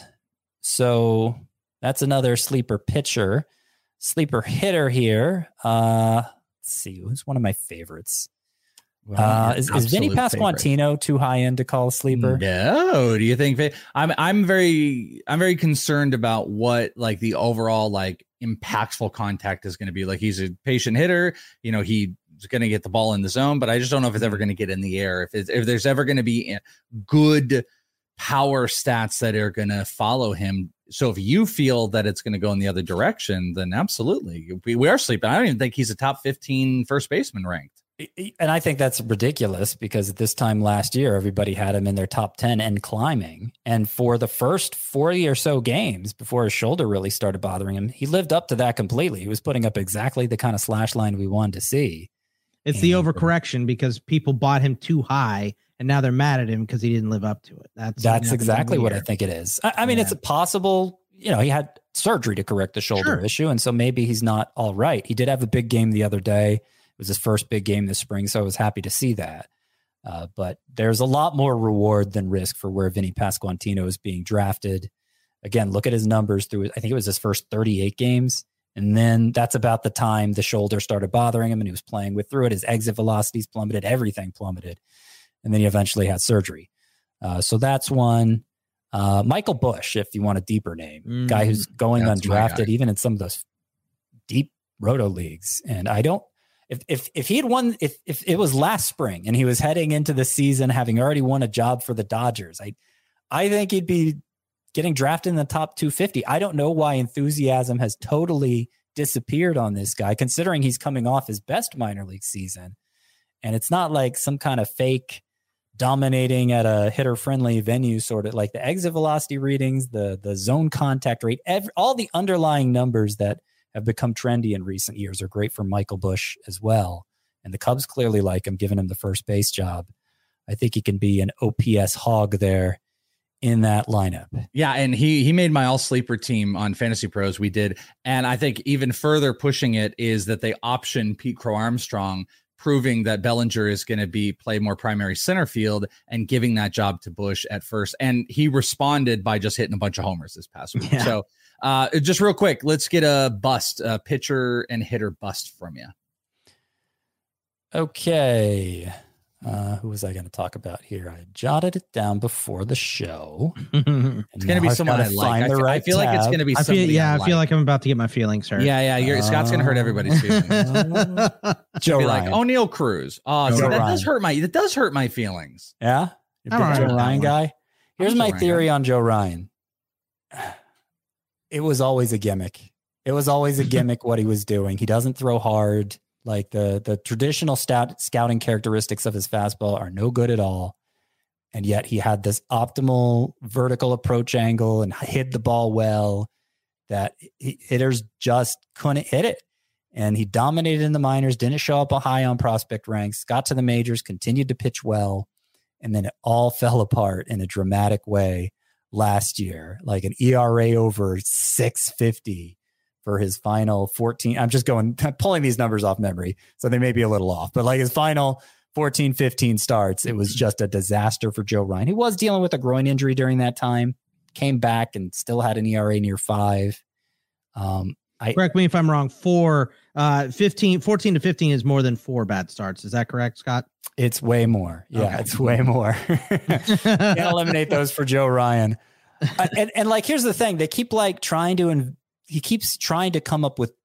So that's another sleeper pitcher. Sleeper hitter here. Uh, let's see. Who's one of my favorites? Well, uh, is, is Vinny Pasquantino favorite. Too high end to call a sleeper? No. Do you think I'm, I'm very, I'm very concerned about what like the overall like impactful contact is going to be. Like he's a patient hitter, you know, he's going to get the ball in the zone, but I just don't know if it's ever going to get in the air. If it's, if there's ever going to be good power stats that are going to follow him. So if you feel that it's going to go in the other direction, then absolutely we, we are sleeping. I don't even think he's a top fifteen first baseman ranked. And I think that's ridiculous because at this time last year, everybody had him in their top ten and climbing. And for the first forty or so games before his shoulder really started bothering him, he lived up to that completely. He was putting up exactly the kind of slash line we wanted to see. It's and, the overcorrection because people bought him too high and now they're mad at him because he didn't live up to it. That's that's exactly what I think it is. I, I mean, yeah. It's a possible, you know, he had surgery to correct the shoulder sure. issue. And so maybe he's not all right. He did have a big game the other day. It was his first big game this spring, so I was happy to see that. Uh, but there's a lot more reward than risk for where Vinny Pasquantino is being drafted. Again, look at his numbers through, I think it was his first thirty-eight games. And then that's about the time the shoulder started bothering him and he was playing with through it. His exit velocities plummeted, everything plummeted. And then he eventually had surgery. Uh, so that's one. Uh, Michael Busch, if you want a deeper name, mm, guy who's going undrafted, even in some of those deep roto leagues. And I don't, If if if he had won, if if it was last spring and he was heading into the season having already won a job for the Dodgers, I I think he'd be getting drafted in the top two fifty. I don't know why enthusiasm has totally disappeared on this guy, considering he's coming off his best minor league season. And it's not like some kind of fake dominating at a hitter-friendly venue, sort of like the exit velocity readings, the the zone contact rate, every, all the underlying numbers that have become trendy in recent years are great for Michael Busch as well. And the Cubs clearly like him, giving him the first base job. I think he can be an O P S hog there in that lineup. Yeah, and he he made my all sleeper team on Fantasy Pros. We did. And I think even further pushing it is that they option Pete Crow Armstrong, proving that Bellinger is going to be play more primary center field and giving that job to Busch at first. And he responded by just hitting a bunch of homers this past week. Yeah. So uh, just real quick, let's get a bust, a pitcher and hitter bust from you. Okay. Uh, who was I going to talk about here? I jotted it down before the show. It's going to be someone I like. I feel, right I feel like it's going to be somebody I feel, Yeah, I, I like. feel like I'm about to get my feelings hurt. Yeah, yeah. You're, uh, Scott's going to hurt everybody's feelings. Uh, Joe Ryan. Like O'Neal Cruz. Oh, Joe so that Ryan. does hurt my. That does hurt my feelings. Yeah, you're a big Joe Ryan guy. Here's I'm my Joe theory Ryan. on Joe Ryan. It was always a gimmick. It was always a gimmick what he was doing. He doesn't throw hard. Like the the traditional stat, scouting characteristics of his fastball are no good at all. And yet he had this optimal vertical approach angle and hit the ball well that hitters just couldn't hit it. And he dominated in the minors, didn't show up high on prospect ranks, got to the majors, continued to pitch well. And then it all fell apart in a dramatic way last year, like an E R A over six fifty. For his final fourteen, I'm just going, I'm pulling these numbers off memory, so they may be a little off, but like his final fourteen, fifteen starts, it was just a disaster for Joe Ryan. He was dealing with a groin injury during that time, came back and still had an E R A near five. Um, I, correct me if I'm wrong. Four, uh, fifteen, fourteen to fifteen is more than four bad starts. Is that correct, Scott? It's way more. Yeah, okay. It's way more. Can't eliminate those for Joe Ryan. uh, and, and like, here's the thing. They keep like trying to, inv- he keeps trying to come up with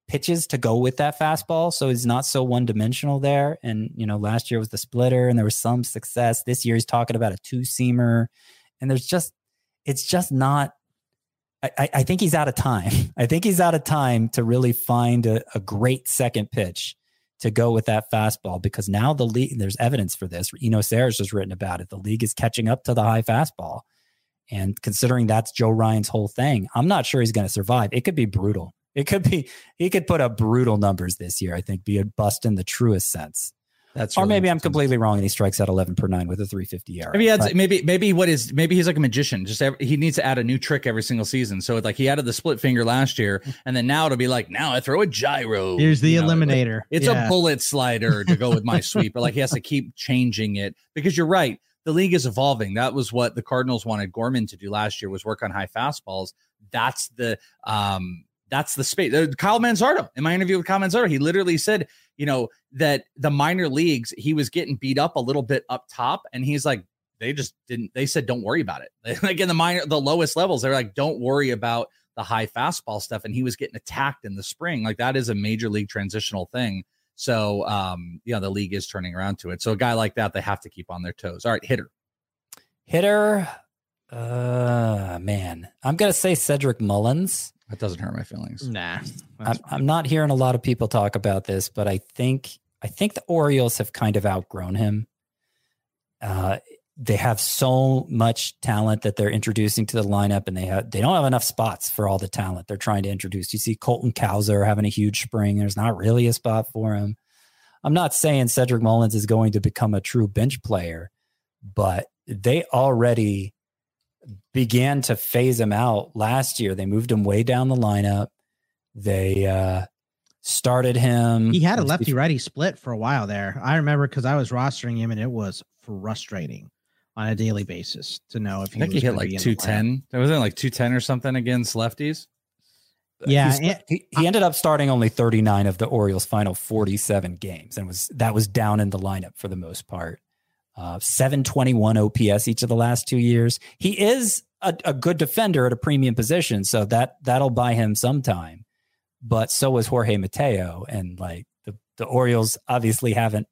pitches to go with that fastball. So he's not so one dimensional there. And, you know, last year was the splitter and there was some success. This year he's talking about a two seamer and there's just, it's just not, I, I think he's out of time. I think he's out of time to really find a, a great second pitch to go with that fastball, because now the league, there's evidence for this. Eno Sarris has written about it. The league is catching up to the high fastball. And considering that's Joe Ryan's whole thing, I'm not sure he's going to survive. It could be brutal. It could be, he could put up brutal numbers this year, I think, be a bust in the truest sense. That's or really maybe I'm completely wrong and he strikes out eleven per nine with a three fifty E R A. Maybe, adds, But- maybe maybe what is maybe he's like a magician. Just every, he needs to add a new trick every single season. So like he added the split finger last year, and then now it'll be like, now I throw a gyro. Here's the You know, eliminator. like, it's Yeah. a bullet slider to go with my sweep. Or like he has to keep changing it, because you're right. The league is evolving. That was what the Cardinals wanted Gorman to do last year, was work on high fastballs. That's the um that's the space. Uh, Kyle Manzardo, in my interview with Kyle Manzardo, he literally said, you know, that the minor leagues, he was getting beat up a little bit up top. And he's like, they just didn't, they said, don't worry about it. Like in the minor, the lowest levels, they're like, don't worry about the high fastball stuff. And he was getting attacked in the spring. Like that is a major league transitional thing. So, um, you know, the league is turning around to it. So a guy like that, they have to keep on their toes. All right, hitter. Hitter, uh, man, I'm going to say Cedric Mullins. That doesn't hurt my feelings. Nah. I'm, I'm not hearing a lot of people talk about this, but I think I think the Orioles have kind of outgrown him. Uh, they have so much talent that they're introducing to the lineup, and they have they don't have enough spots for all the talent they're trying to introduce. You see Colton Cowser having a huge spring. There's not really a spot for him. I'm not saying Cedric Mullins is going to become a true bench player, but they already began to phase him out last year. They moved him way down the lineup. They uh, started him. He had a lefty righty split for a while there. I remember because I was rostering him and it was frustrating on a daily basis to know if I think he hit like two ten. There wasn't like two ten or something against lefties. Yeah, He's- he, he ended up starting only thirty-nine of the Orioles' final forty-seven games, and was that was down in the lineup for the most part. Uh, seven twenty-one O P S each of the last two years. He is a, a good defender at a premium position, so that that'll buy him some time. But so is Jorge Mateo, and like the, the Orioles obviously haven't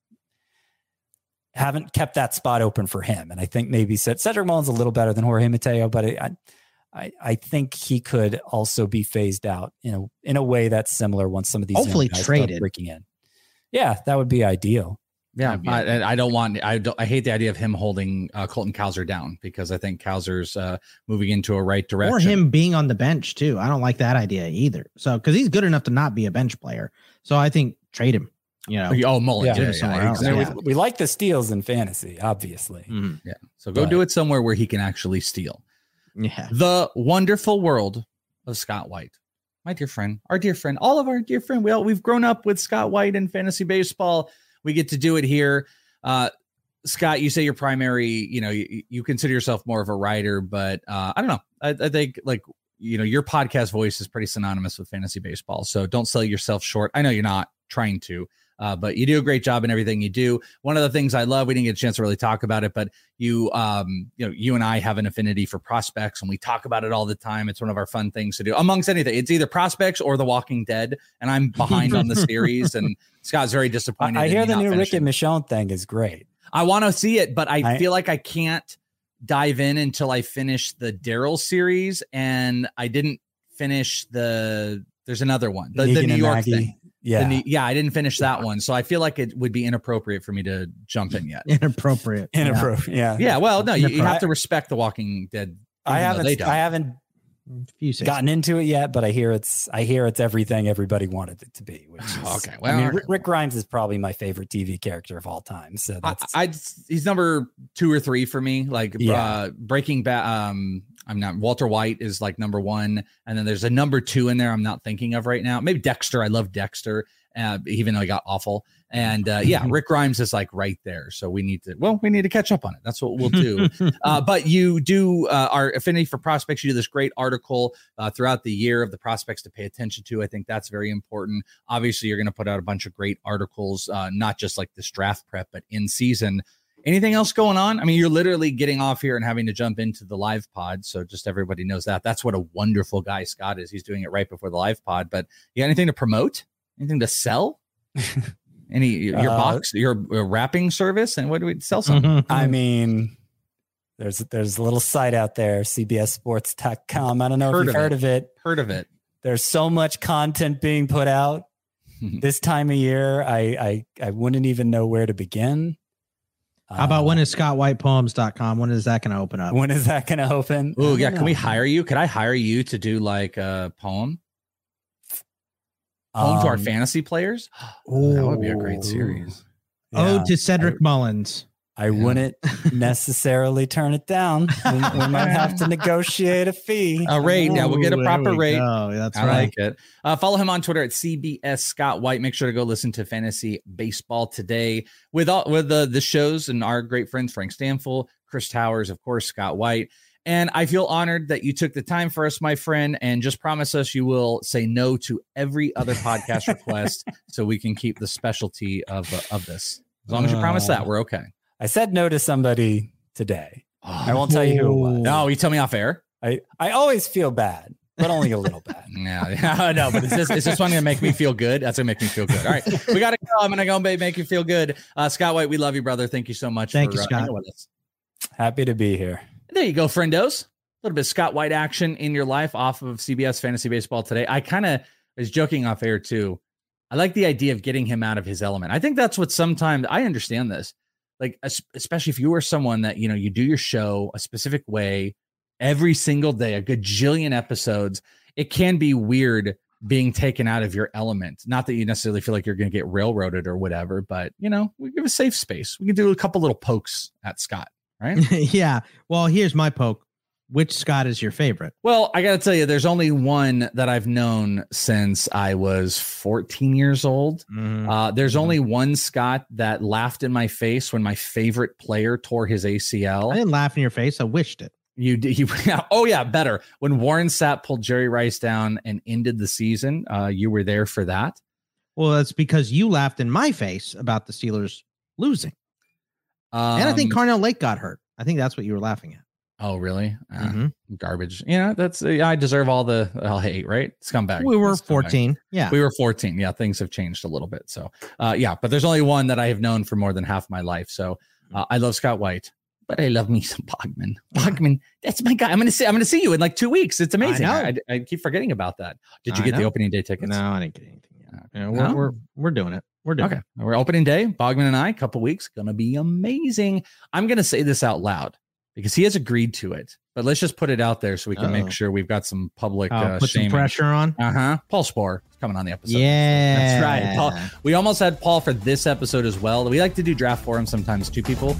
haven't kept that spot open for him. And I think maybe Cedric Mullins a little better than Jorge Mateo, but I I, I think he could also be phased out in a in a way that's similar once some of these Hopefully young guys start traded. breaking in. Yeah, that would be ideal. Yeah, I, I don't want. I don't. I hate the idea of him holding uh, Colton Cowser down, because I think Cowser's uh, moving into a right direction. Or him being on the bench too. I don't like that idea either. So because he's good enough to not be a bench player. So I think trade him. You know. Oh, Mullins. Yeah, Yeah, Get him yeah, somewhere yeah, else. I mean, exactly. we, we like the steals in fantasy, obviously. Mhm. Yeah. So go But- do it somewhere where he can actually steal. Yeah. The wonderful world of Scott White, my dear friend, our dear friend, all of our dear friend. Well, we've grown up with Scott White in fantasy baseball. We get to do it here. Uh, Scott, you say your primary, you know, you, you consider yourself more of a writer, but uh, I don't know. I, I think like, you know, your podcast voice is pretty synonymous with fantasy baseball. So don't sell yourself short. I know you're not trying to, uh, but you do a great job in everything you do. One of the things I love, we didn't get a chance to really talk about it, but you, um, you know, you and I have an affinity for prospects, and we talk about it all the time. It's one of our fun things to do amongst anything. It's either prospects or The Walking Dead, and I'm behind on the series, and Scott's very disappointed. I in hear me the not new Rick finishing. and Michonne thing is great. I want to see it, but I, I- feel like I can't dive in until I finish the Daryl series, and I didn't finish the. There's another one, the, the Negan New and York Maggie. thing. Yeah. The New- yeah, I didn't finish that one, so I feel like it would be inappropriate for me to jump in yet. Inappropriate. Inappropriate. Yeah. Yeah, well, no, you, you have Inappropriate. to respect The Walking Dead. I even though they haven't. don't. I haven't Few seconds. gotten into it yet, but I hear it's. I hear it's everything everybody wanted it to be. Which is, Okay, I well, mean, all right. Rick, Rick Grimes is probably my favorite T V character of all time. So I, that's. I'd he's number two or three for me. Like Yeah. uh, Breaking Bad. Um, I'm not. Walter White is like number one, and then there's a number two in there I'm not thinking of right now. Maybe Dexter. I love Dexter, uh, even though he got awful. And uh, yeah, Rick Grimes is like right there. So we need to. Well, we need to catch up on it. That's what we'll do. uh, but you do uh, our affinity for prospects. You do this great article uh, throughout the year of the prospects to pay attention to. I think that's very important. Obviously, you're going to put out a bunch of great articles, uh, not just like this draft prep, but in season. Anything else going on? I mean, you're literally getting off here and having to jump into the live pod. So just everybody knows that. That's what a wonderful guy Scott is. He's doing it right before the live pod. But you got anything to promote? Anything to sell? Any your uh, box, your, your wrapping service? And what do we sell something? I mean, there's there's a little site out there, C B S sports dot com. I don't know heard if you've of heard it. of it. Heard of it. There's so much content being put out this time of year. I, I I wouldn't even know where to begin. How about uh, when is scott white poems dot com? When is that going to open up? When is that going to open? Oh, yeah. Can we hire you? Could I hire you to do like a poem? Poem um, to our fantasy players? Oh, that would be a great series. Yeah. Oh, to Cedric I, Mullins. I yeah. wouldn't necessarily turn it down. We, we might have to negotiate a fee. A rate. Yeah, we'll get a proper we rate. Go. That's I right. like it. Uh, follow him on Twitter at C B S Scott White. Make sure to go listen to Fantasy Baseball Today with all with the, the shows and our great friends, Frank Stanfill, Chris Towers, of course, Scott White. And I feel honored that you took the time for us, my friend, and just promise us you will say no to every other podcast request so we can keep the specialty of, uh, of this. As long as you promise that, we're okay. I said no to somebody today. Oh, I won't tell you who it was. No, you tell me off air. I, I always feel bad, but only a little bad. yeah, yeah, no, but it's just, it's just one going to make me feel good. That's going to make me feel good. All right, we got to go. I'm going to go and make you feel good. Uh, Scott White, we love you, brother. Thank you so much. Thank for, you, Scott. Uh, with us. Happy to be here. There you go, friendos. A little bit of Scott White action in your life off of C B S Fantasy Baseball Today. I kind of was joking off air too. I like the idea of getting him out of his element. I think that's what sometimes I understand this. Like, especially if you are someone that, you know, you do your show a specific way every single day, a gajillion episodes, it can be weird being taken out of your element. Not that you necessarily feel like you're going to get railroaded or whatever, but, you know, we give a safe space. We can do a couple little pokes at Scott, right? Yeah. Well, here's my poke. Which Scott is your favorite? Well, I got to tell you, there's only one that I've known since I was fourteen years old. Mm-hmm. Uh, there's mm-hmm. only one Scott that laughed in my face when my favorite player tore his A C L. I didn't laugh in your face. I wished it. You did. You, oh, yeah, better. When Warren Sapp pulled Jerry Rice down and ended the season, uh, you were there for that. Well, that's because you laughed in my face about the Steelers losing. Um, and I think Carnell Lake got hurt. I think that's what you were laughing at. Oh, really? Uh, mm-hmm. Garbage. Yeah, that's uh, I deserve all the uh, hate, right? Scumbag. We were Scumbag. fourteen. Yeah, we were fourteen. Yeah, things have changed a little bit. So, uh, yeah, but there's only one that I have known for more than half my life. So, uh, I love Scott White, but I love me some Bogman. Bogman, that's my guy. I'm gonna see. I'm gonna see you in like two weeks. It's amazing. I, I, I keep forgetting about that. Did you I get know. the opening day tickets? No, I didn't get anything yet. You know, we're, no? we're we're doing it. We're doing okay. it. We're opening day. Bogman and I, a couple weeks, gonna be amazing. I'm gonna say this out loud, because he has agreed to it, but let's just put it out there so we can Uh-oh. make sure we've got some public uh, uh, put shaming. some pressure on. Uh-huh. Paul Spohr is coming on the episode. Yeah. That's right. Paul, we almost had Paul for this episode as well. We like to do draft forums sometimes too, people.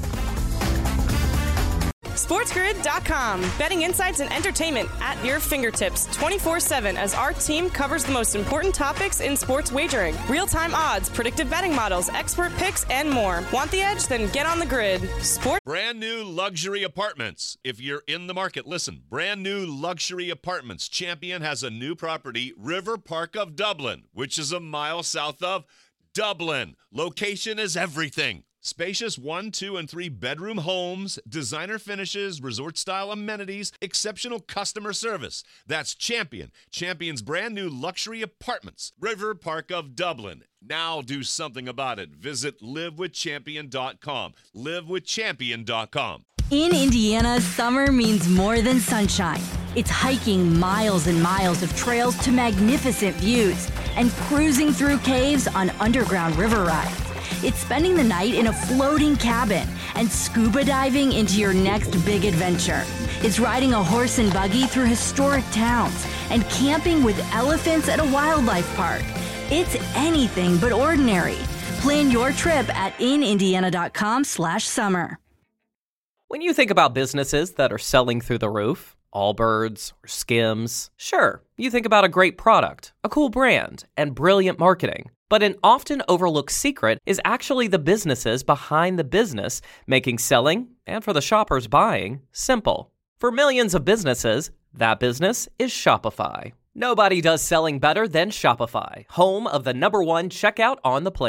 SportsGrid dot com. Betting insights and entertainment at your fingertips twenty-four seven as our team covers the most important topics in sports wagering. Real-time odds, predictive betting models, expert picks, and more. Want the edge? Then get on the grid. Sport. Brand new luxury apartments. If you're in the market, listen. Brand new luxury apartments. Champion has a new property, River Park of Dublin, which is a mile south of Dublin. Location is everything. Spacious one, two, and three bedroom homes, designer finishes, resort-style amenities, exceptional customer service. That's Champion. Champion's brand new luxury apartments. River Park of Dublin. Now do something about it. Visit live with champion dot com. live with champion dot com. In Indiana, summer means more than sunshine. It's hiking miles and miles of trails to magnificent views and cruising through caves on underground river rides. It's spending the night in a floating cabin and scuba diving into your next big adventure. It's riding a horse and buggy through historic towns and camping with elephants at a wildlife park. It's anything but ordinary. Plan your trip at in indiana dot com slash summer. When you think about businesses that are selling through the roof, Allbirds or Skims, sure, you think about a great product, a cool brand, and brilliant marketing. But an often overlooked secret is actually the businesses behind the business, making selling, and for the shoppers buying, simple. For millions of businesses, that business is Shopify. Nobody does selling better than Shopify, home of the number one checkout on the planet.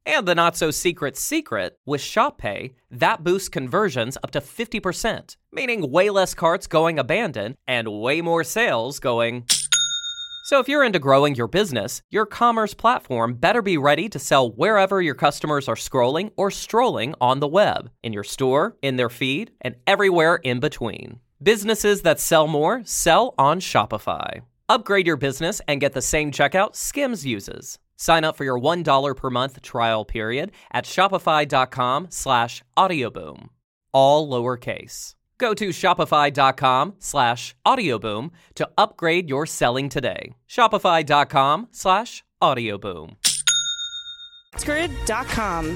And the not-so-secret secret, with Shop Pay, that boosts conversions up to fifty percent, meaning way less carts going abandoned and way more sales going... So if you're into growing your business, your commerce platform better be ready to sell wherever your customers are scrolling or strolling on the web, in your store, in their feed, and everywhere in between. Businesses that sell more sell on Shopify. Upgrade your business and get the same checkout Skims uses. Sign up for your one dollar per month trial period at shopify.com slash audioboom. All lowercase. Go to shopify.com slash audioboom to upgrade your selling today. Shopify.com slash audioboom. Grid dot com.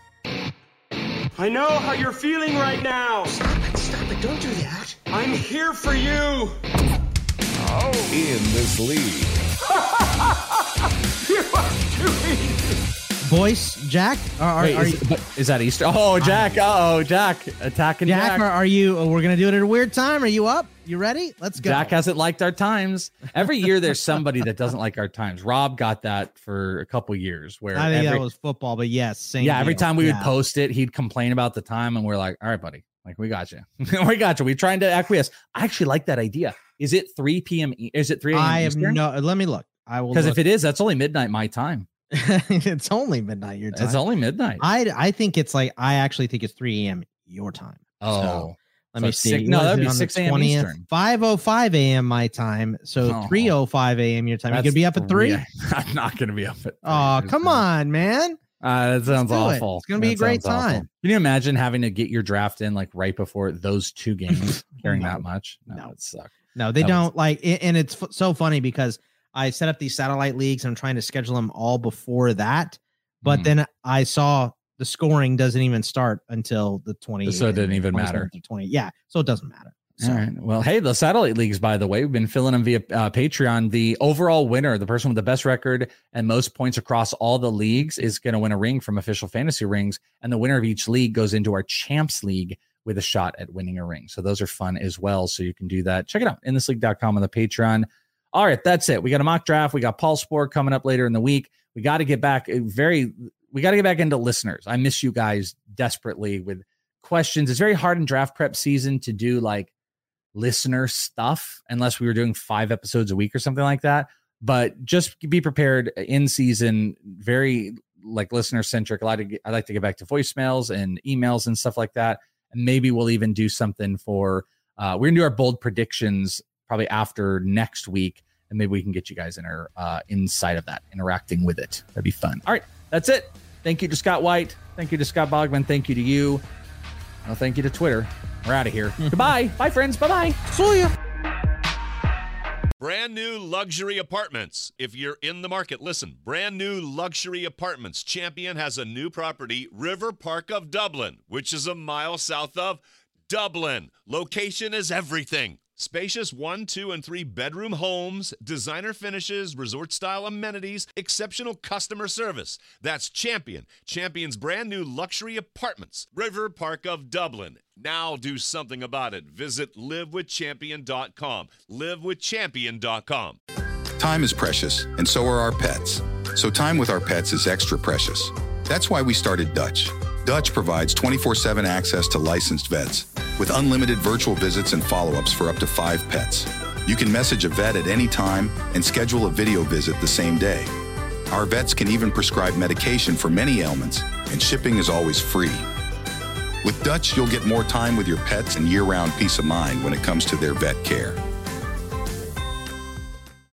I know how you're feeling right now. Stop it, stop it, don't do that. I'm here for you. Oh. In this league. You are doing Voice, Jack? Are, Wait, are is, you, but is that Easter? Oh, Jack. Uh-oh, Jack. Attacking Jack. Jack, are, are you, we're going to do it at a weird time. Are you up? You ready? Let's go. Jack hasn't liked our times. Every year there's somebody that doesn't like our times. Rob got that for a couple years where I think every, that was football, but yes. Same yeah, every deal. time we yeah. would post it, he'd complain about the time and we're like, all right, buddy. Like, we got you. we got you. We're trying to acquiesce. I actually like that idea. Is it three p.m. Is it three a.m. I have Eastern? no, let me look. I will. Because if it is, that's only midnight my time. It's only midnight your time. It's only midnight. I I think it's like I actually think it's three a.m. your time. Oh, so, let so me see. Six, no, that would be on the six a.m. twentieth? Eastern. five oh five a.m. my time. So Oh. three oh five a.m. your time. You That's gonna be up at three? I'm not gonna be up at three. Oh, There's come no- on, man. Uh, that sounds do it. awful. It's gonna be That a great sounds awful. time. Can you imagine having to get your draft in like right before those two games, caring No. that much? No, No. it sucks. No, they That don't was- like it, and it's f- so funny because I set up these satellite leagues and I'm trying to schedule them all before that, but Mhm. then I saw the scoring doesn't even start until the twentieth. So it didn't even matter. twenty, yeah, so it doesn't matter. So, All right. Well, hey, the satellite leagues, by the way, we've been filling them via uh, Patreon. The overall winner, the person with the best record and most points across all the leagues, is going to win a ring from Official Fantasy Rings. And the winner of each league goes into our Champs League with a shot at winning a ring. So those are fun as well. So you can do that. Check it out, in this league dot com on the Patreon. All right, that's it. We got a mock draft. We got Paul Sport coming up later in the week. We got to get back uh, very, we got to get back into listeners. I miss you guys desperately with questions. It's very hard in draft prep season to do like listener stuff unless we were doing five episodes a week or something like that. But just be prepared in season, very like listener centric. I like to get, I like to get back to voicemails and emails and stuff like that. And maybe we'll even do something for, uh, we're gonna do our bold predictions probably after next week. And maybe we can get you guys in our uh, inside of that, interacting with it. That'd be fun. All right, that's it. Thank you to Scott White. Thank you to Scott Bogman. Thank you to you. Well, thank you to Twitter. We're out of here. Goodbye. Bye, friends. Bye-bye. See ya. Brand new luxury apartments. If you're in the market, listen. Brand new luxury apartments. Champion has a new property, River Park of Dublin, which is a mile south of Dublin. Location is everything. Spacious one, two, and three bedroom homes, designer finishes, resort-style amenities, exceptional customer service. That's Champion. Champion's brand new luxury apartments. River Park of Dublin. Now do something about it. Visit live with champion dot com. live with champion dot com. Time is precious, and so are our pets. So time with our pets is extra precious. That's why we started Dutch. Dutch provides twenty-four seven access to licensed vets with unlimited virtual visits and follow-ups for up to five pets. You can message a vet at any time and schedule a video visit the same day. Our vets can even prescribe medication for many ailments, and shipping is always free. With Dutch, you'll get more time with your pets and year-round peace of mind when it comes to their vet care.